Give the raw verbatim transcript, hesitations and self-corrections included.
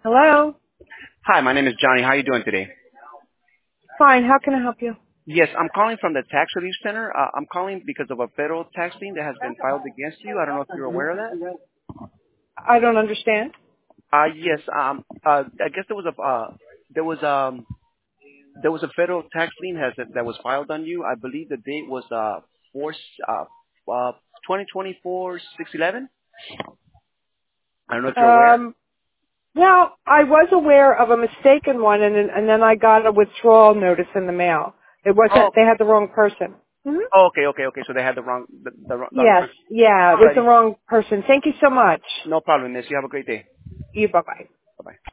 Hello? Hi, my name is Johnny. How are you doing today? Fine, how can I help you? Yes, I'm calling from the Tax Relief Center. Uh, I'm calling because of a federal tax lien that has been filed against you. I don't know if you're aware of that. I don't understand. Uh, yes. Um. Uh. I guess there was a. Uh, there was um. There was a federal tax lien has that was filed on you. I believe the date was uh four uh uh twenty twenty-four six eleven. I don't know if you're aware. Um, well, I was aware of a mistaken one, and then, and then I got a withdrawal notice in the mail. It Oh. wasn't, they had the wrong person. hmm oh okay. Okay. Okay. So they had the wrong the the, wrong- the wrong Yes, person. yeah, it was the Alrighty. wrong person. Thank you so much. No problem, miss. You have a great day. You, bye-bye. Bye bye.